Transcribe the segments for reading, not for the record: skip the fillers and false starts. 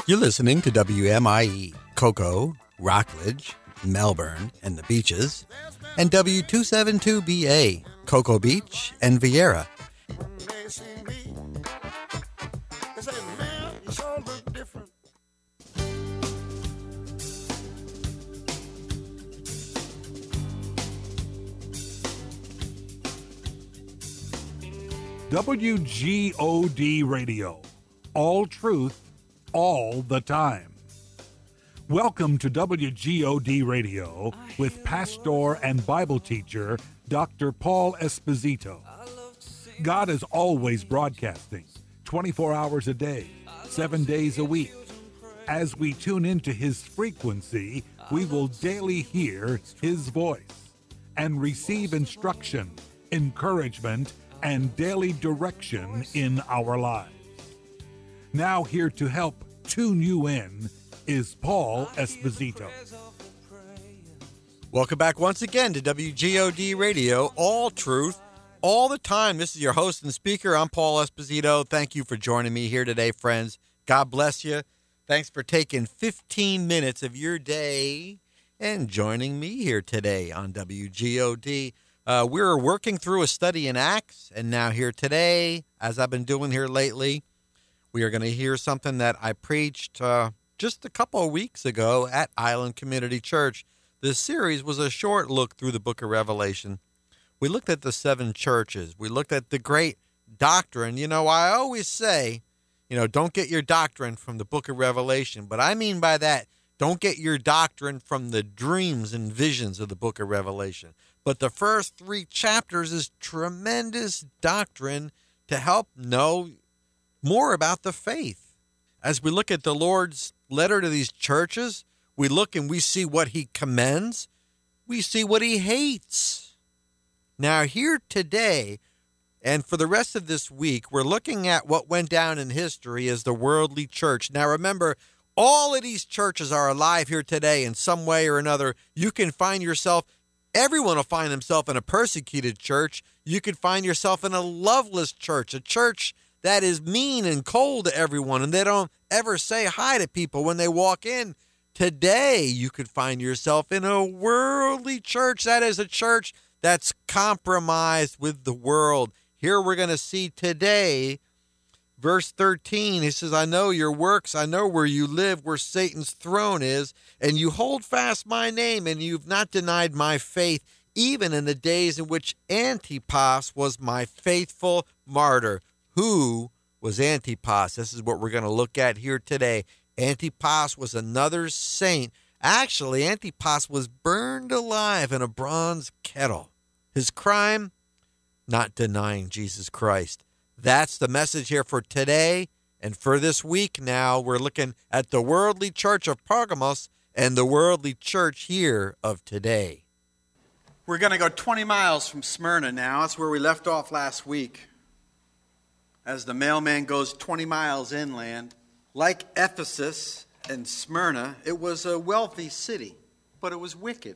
You're listening to WMIE, Cocoa, Rockledge, Melbourne, and the Beaches, and W272BA, Cocoa Beach and Vieira. WGOD Radio, all truth, all the time. Welcome to WGOD Radio with pastor and Bible teacher Dr. Paul Esposito. God is always broadcasting 24 hours a day, 7 days a week. As we tune into his frequency, we will daily hear his voice and receive instruction, encouragement, and daily direction in our lives. Now here to help tune you in is Paul Esposito. Welcome back once again to WGOD Radio, all truth, all the time. This is your host and speaker. I'm Paul Esposito. Thank you for joining me here today, friends. God bless you. Thanks for taking 15 minutes of your day and joining me here today on WGOD. We're working through a study in Acts, and now here today, as I've been doing here lately, we are going to hear something that I preached just a couple of weeks ago at Island Community Church. This series was a short look through the book of Revelation. We looked at the 7 churches. We looked at the great doctrine. You know, I always say, don't get your doctrine from the book of Revelation. But I mean by that, don't get your doctrine from the dreams and visions of the book of Revelation. But the first 3 chapters is tremendous doctrine to help know more about the faith. As we look at the Lord's letter to these churches, we look and we see what he commends. We see what he hates. Now here today, and for the rest of this week, we're looking at what went down in history as the worldly church. Now remember, all of these churches are alive here today in some way or another. You can find yourself, everyone will find himself in a persecuted church. You could find yourself in a loveless church, a church that is mean and cold to everyone, and they don't ever say hi to people when they walk in. Today, you could find yourself in a worldly church. That is a church that's compromised with the world. Here we're going to see today, verse 13, he says, I know your works, I know where you live, where Satan's throne is, and you hold fast my name, and you've not denied my faith, even in the days in which Antipas was my faithful martyr. Who was Antipas? This is what we're going to look at here today. Antipas was another saint. Actually, Antipas was burned alive in a bronze kettle. His crime? Not denying Jesus Christ. That's the message here for today and for this week. Now we're looking at the worldly church of Pergamos and the worldly church here of today. We're going to go 20 miles from Smyrna now. That's where we left off last week. As the mailman goes 20 miles inland, like Ephesus and Smyrna, it was a wealthy city, but it was wicked.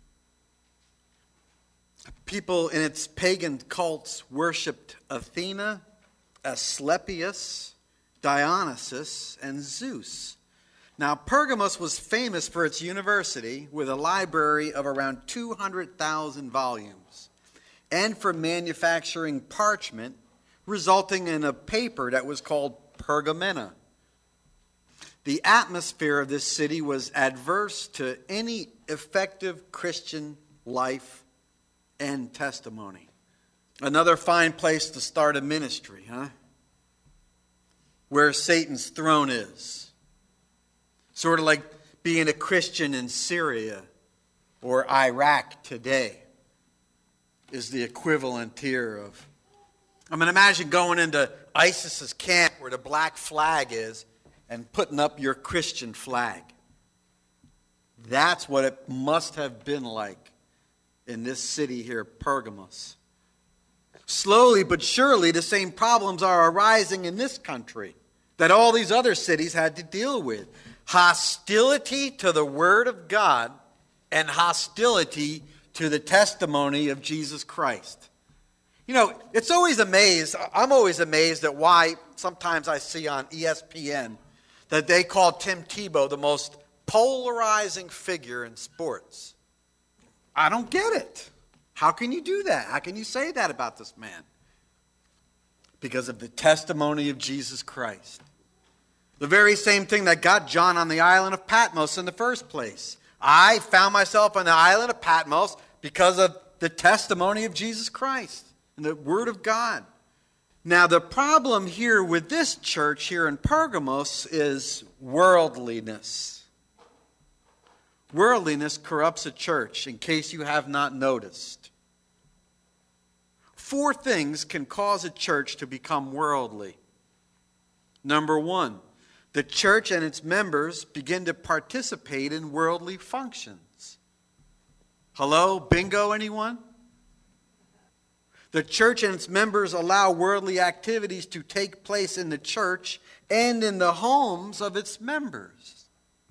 People in its pagan cults worshipped Athena, Asclepius, Dionysus, and Zeus. Now, Pergamos was famous for its university with a library of around 200,000 volumes and for manufacturing parchment, resulting in a paper that was called Pergamena. The atmosphere of this city was adverse to any effective Christian life and testimony. Another fine place to start a ministry, huh? Where Satan's throne is. Sort of like being a Christian in Syria or Iraq today is the equivalent here of. I mean, imagine going into ISIS's camp where the black flag is and putting up your Christian flag. That's what it must have been like in this city here, Pergamos. Slowly but surely, the same problems are arising in this country that all these other cities had to deal with. Hostility to the Word of God and hostility to the testimony of Jesus Christ. You know, I'm always amazed at why sometimes I see on ESPN that they called Tim Tebow the most polarizing figure in sports. I don't get it. How can you do that? How can you say that about this man? Because of the testimony of Jesus Christ. The very same thing that got John on the island of Patmos in the first place. I found myself on the island of Patmos because of the testimony of Jesus Christ and the Word of God. Now, the problem here with this church here in Pergamos is worldliness. Worldliness corrupts a church, in case you have not noticed. 4 things can cause a church to become worldly. Number 1, the church and its members begin to participate in worldly functions. Hello? Bingo, anyone? The church and its members allow worldly activities to take place in the church and in the homes of its members.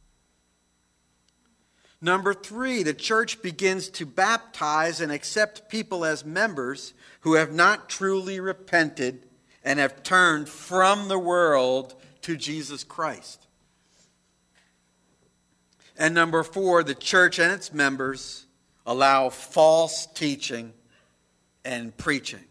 Number 3, the church begins to baptize and accept people as members who have not truly repented and have turned from the world to Jesus Christ. And number 4, the church and its members allow false teaching and preaching.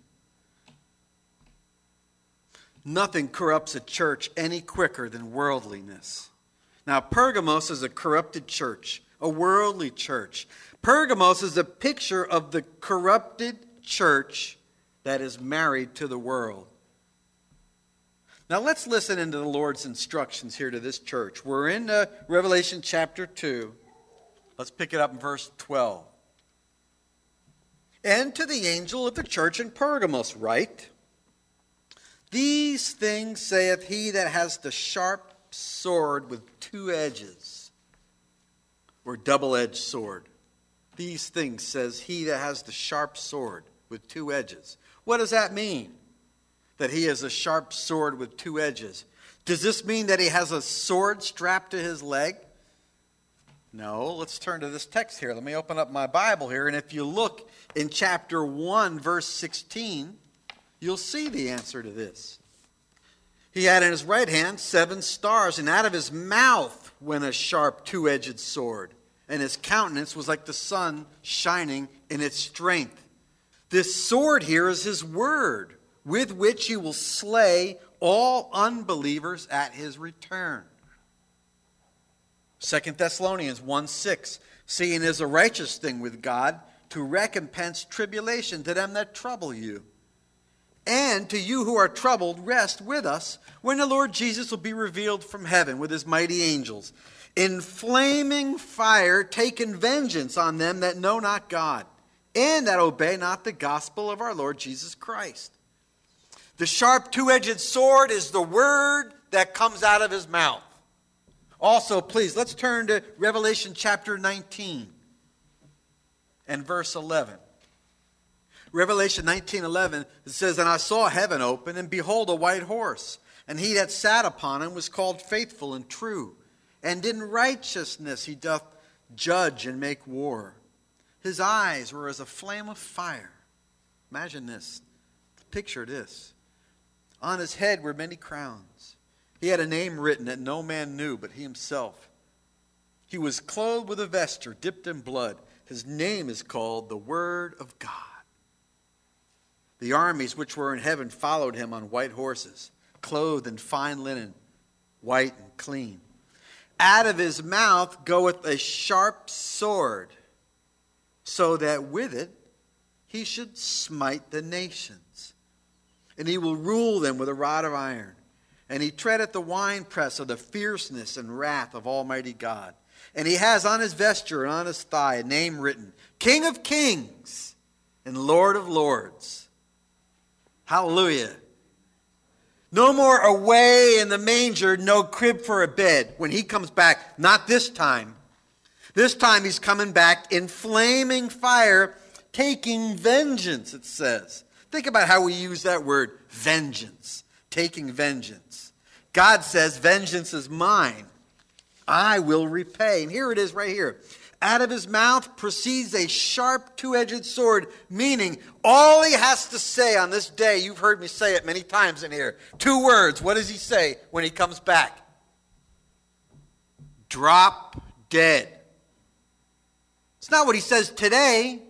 Nothing corrupts a church any quicker than worldliness. Now, Pergamos is a corrupted church, a worldly church. Pergamos is a picture of the corrupted church that is married to the world. Now, let's listen into the Lord's instructions here to this church. We're in Revelation chapter 2. Let's pick it up in verse 12. And to the angel of the church in Pergamos write, These things saith he that has the sharp sword with 2 edges, or double-edged sword. These things says he that has the sharp sword with 2 edges. What does that mean? That he has a sharp sword with 2 edges. Does this mean that he has a sword strapped to his leg? No, let's turn to this text here. Let me open up my Bible here. And if you look in chapter 1, verse 16, you'll see the answer to this. He had in his right hand 7 stars, and out of his mouth went a sharp 2-edged sword. And his countenance was like the sun shining in its strength. This sword here is his word, with which he will slay all unbelievers at his return. 2 Thessalonians 1:6, seeing it is a righteous thing with God to recompense tribulation to them that trouble you. And to you who are troubled, rest with us when the Lord Jesus will be revealed from heaven with his mighty angels, in flaming fire taking vengeance on them that know not God, and that obey not the gospel of our Lord Jesus Christ. The sharp 2-edged sword is the word that comes out of his mouth. Also, please, let's turn to Revelation chapter 19 and verse 11. Revelation 19:11, it says, And I saw heaven open, and behold, a white horse. And he that sat upon him was called Faithful and True. And in righteousness he doth judge and make war. His eyes were as a flame of fire. Imagine this. Picture this. On his head were many crowns. He had a name written that no man knew but he himself. He was clothed with a vesture dipped in blood. His name is called the Word of God. The armies which were in heaven followed him on white horses, clothed in fine linen, white and clean. Out of his mouth goeth a sharp sword, so that with it he should smite the nations. And he will rule them with a rod of iron. And he treadeth the winepress of the fierceness and wrath of Almighty God. And he has on his vesture and on his thigh a name written, King of Kings and Lord of Lords. Hallelujah. No more away in the manger, no crib for a bed. When he comes back, not this time. This time he's coming back in flaming fire, taking vengeance, it says. Think about how we use that word, vengeance. Taking vengeance. God says, vengeance is mine. I will repay. And here it is right here. Out of his mouth proceeds a sharp 2-edged sword, meaning all he has to say on this day, you've heard me say it many times in here. 2 words. What does he say when he comes back? drop dead. It's not what he says today.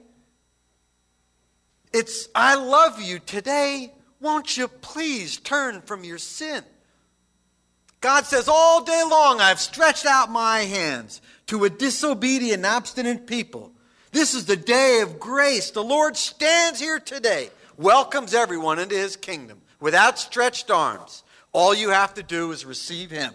It's, I love you today. Won't you please turn from your sin? God says, all day long I've stretched out my hands to a disobedient, obstinate people. This is the day of grace. The Lord stands here today, welcomes everyone into his kingdom with outstretched arms. All you have to do is receive him.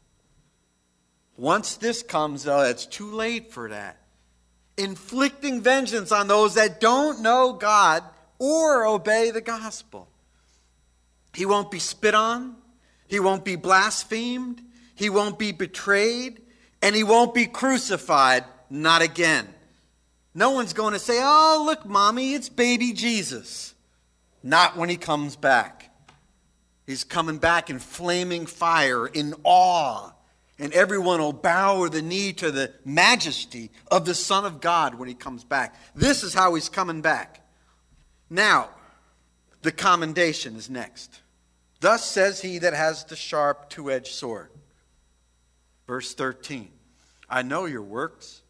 Once this comes, it's too late for that. Inflicting vengeance on those that don't know God or obey the gospel. He won't be spit on. He won't be blasphemed. He won't be betrayed. And he won't be crucified. Not again. No one's going to say, oh, look, Mommy, it's baby Jesus. Not when he comes back. He's coming back in flaming fire, in awe. And everyone will bow the knee to the majesty of the Son of God when he comes back. This is how he's coming back. Now, the commendation is next. Thus says he that has the sharp two-edged sword. Verse 13. I know your works.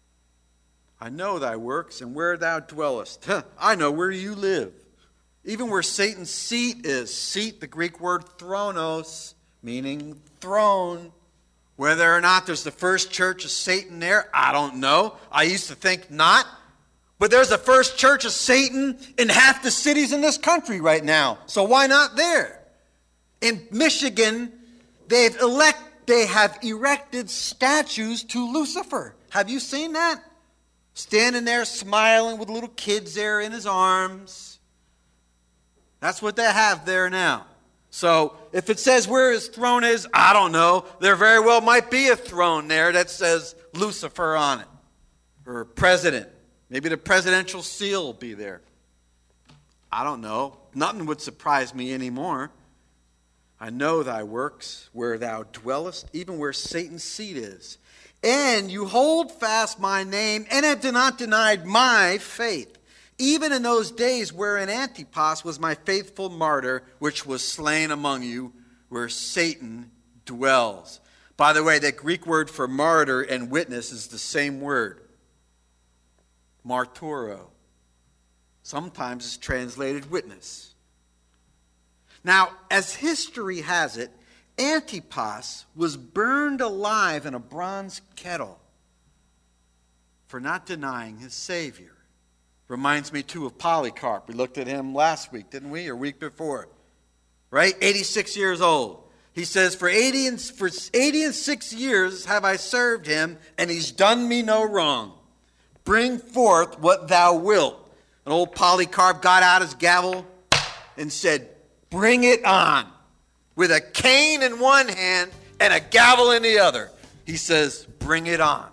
I know thy works and where thou dwellest. I know where you live. Even where Satan's seat is. Seat, the Greek word thronos, meaning throne. Whether or not there's the first church of Satan there, I don't know. I used to think not. But there's the first church of Satan in half the cities in this country right now. So why not there? In Michigan, they have erected statues to Lucifer. Have you seen that? Standing there smiling with little kids there in his arms. That's what they have there now. So if it says where his throne is, I don't know. There very well might be a throne there that says Lucifer on it. Or president. Maybe the presidential seal will be there. I don't know. Nothing would surprise me anymore. I know thy works, where thou dwellest, even where Satan's seat is. And you hold fast my name, and have not denied my faith. Even in those days wherein Antipas was my faithful martyr, which was slain among you, where Satan dwells. By the way, that Greek word for martyr and witness is the same word. Marturo. Sometimes it's translated witness. Now, as history has it, Antipas was burned alive in a bronze kettle for not denying his Savior. Reminds me, too, of Polycarp. We looked at him last week, didn't we? Or week before. Right? 86 years old. He says, for 80 and 6 years have I served him, and he's done me no wrong. Bring forth what thou wilt. And old Polycarp got out his gavel and said, bring it on. With a cane in one hand and a gavel in the other. He says, bring it on.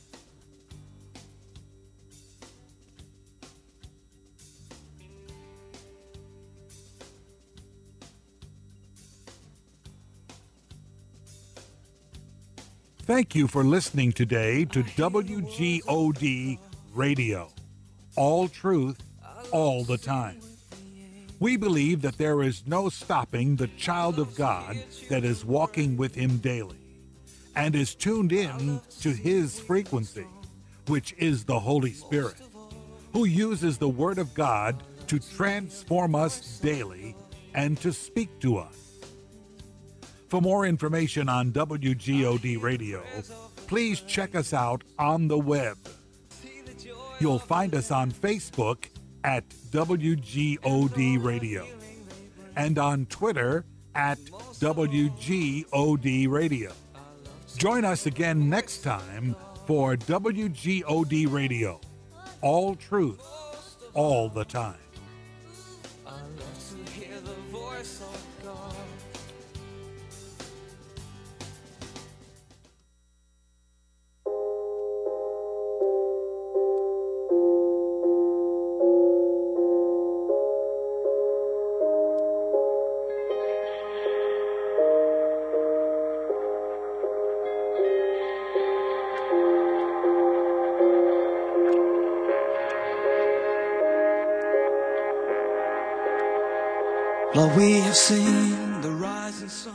Thank you for listening today to WGOD Radio. All truth, all the time. We believe that there is no stopping the child of God that is walking with him daily and is tuned in to his frequency, which is the Holy Spirit, who uses the Word of God to transform us daily and to speak to us. For more information on WGOD Radio, please check us out on the web. You'll find us on Facebook at WGOD Radio and on Twitter at WGOD Radio. Join us again next time for WGOD Radio. All truth, all the time. Lord, we have seen the rising sun.